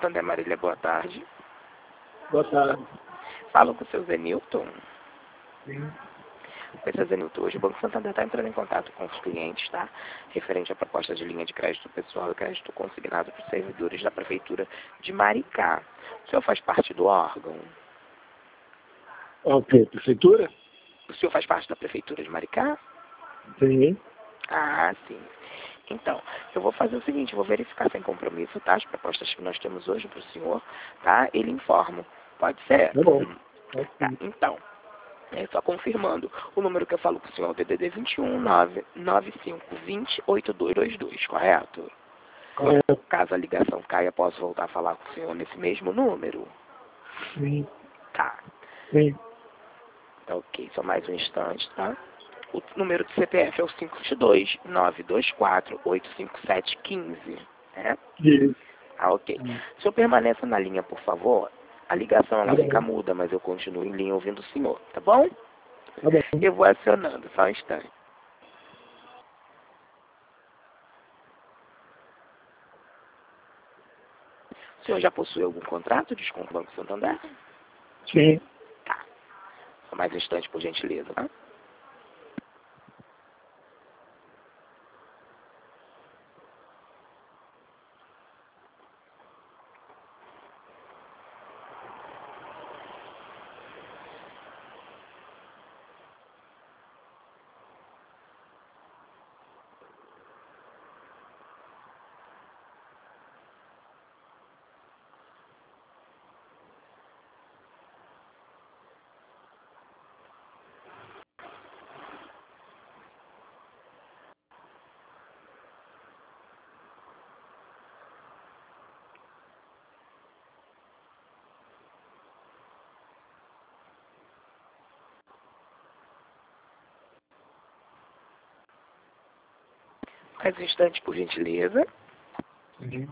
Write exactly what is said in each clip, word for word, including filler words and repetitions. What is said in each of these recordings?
Santander, Marília, boa tarde. Boa tarde. Falo com o seu Zenilton. Sim. Oi, seu Zenilton, hoje o Banco Santander está entrando em contato com os clientes, tá? Referente à proposta de linha de crédito pessoal e crédito consignado para os servidores da Prefeitura de Maricá. O senhor faz parte do órgão? Ok, prefeitura? O senhor faz parte da Prefeitura de Maricá? Sim. Ah, sim. Então, eu vou fazer o seguinte, eu vou verificar sem compromisso, tá? As propostas que nós temos hoje para o senhor, tá? Ele informa. Pode ser? Tá bom. Hum. Pode Tá, sim. então, é só confirmando, o número que eu falo com o senhor é o D D D vinte e um, nove nove cinco dois zero, oito dois dois dois, correto? Correto. Caso a ligação caia, posso voltar a falar com o senhor nesse mesmo número? Sim. Tá. Sim. Tá ok, só mais um instante, tá? O número do C P F é o cinco dois, nove dois quatro, oito cinco sete, um cinco, né? Isso. Ah, ok. Hum. O senhor permaneça na linha, por favor. A ligação ela Tá fica bom. muda, mas eu continuo em linha ouvindo o senhor, tá bom? Tá bom. Eu vou acionando, só um instante. O senhor já possui algum contrato de desconto do Banco Santander? Sim. Tá. Só mais um instante, por gentileza, tá? Mais um instante, por gentileza. Sim.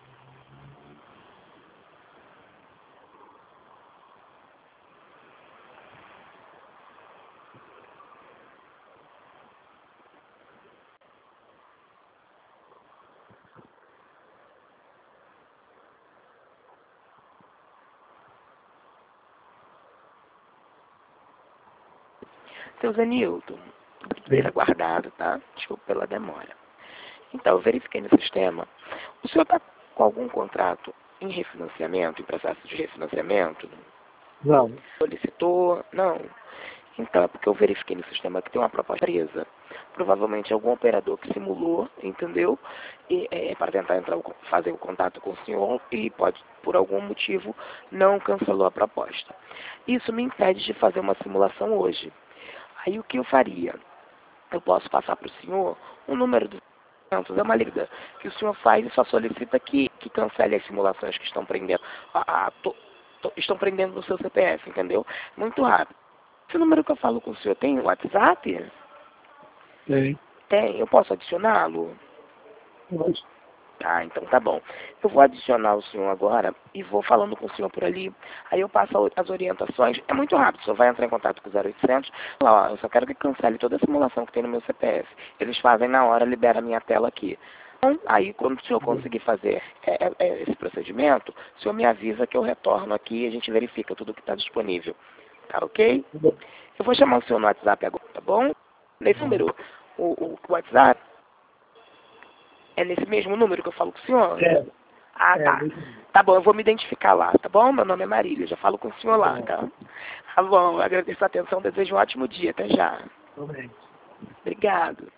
Seu Zenilton, Sim. ter aguardado, tá? Desculpa pela demora. Então, eu verifiquei no sistema. O senhor está com algum contrato em refinanciamento, em processo de refinanciamento? Não. Solicitou? Não. Então, é porque eu verifiquei no sistema que tem uma proposta presa. Provavelmente algum operador que simulou, entendeu? E, é, para tentar entrar, fazer o contato com o senhor e pode, por algum motivo, não cancelou a proposta. Isso me impede de fazer uma simulação hoje. Aí o que eu faria? Eu posso passar para o senhor o número dos é uma liga que o senhor faz e só solicita que, que cancele as simulações que estão prendendo, a, a, to, to, estão prendendo no seu C P F, entendeu? Muito rápido. Esse número que eu falo com o senhor tem WhatsApp? Tem. Tem. Eu posso adicioná-lo? Pode. Tá, então tá bom. Eu vou adicionar o senhor agora e vou falando com o senhor por ali. Aí eu passo as orientações. É muito rápido. O senhor vai entrar em contato com o zero oitocentos. Lá, ó, eu só quero que cancele toda a simulação que tem no meu C P F. Eles fazem na hora, libera a minha tela aqui. Então, aí quando o senhor conseguir fazer é, é, esse procedimento, o senhor me avisa que eu retorno aqui e a gente verifica tudo que está disponível. Tá ok? Tá bom. Eu vou chamar o senhor no WhatsApp agora, tá bom? Nesse número, o, o WhatsApp, é nesse mesmo número que eu falo com o senhor? É. Ah, É. tá. Deixa eu ver. Tá bom, eu vou me identificar lá, tá bom? Meu nome é Marília, já falo com o senhor Tá lá, bom. tá? Tá bom, agradeço a atenção, desejo um ótimo dia, até já. Tá bem. Obrigado.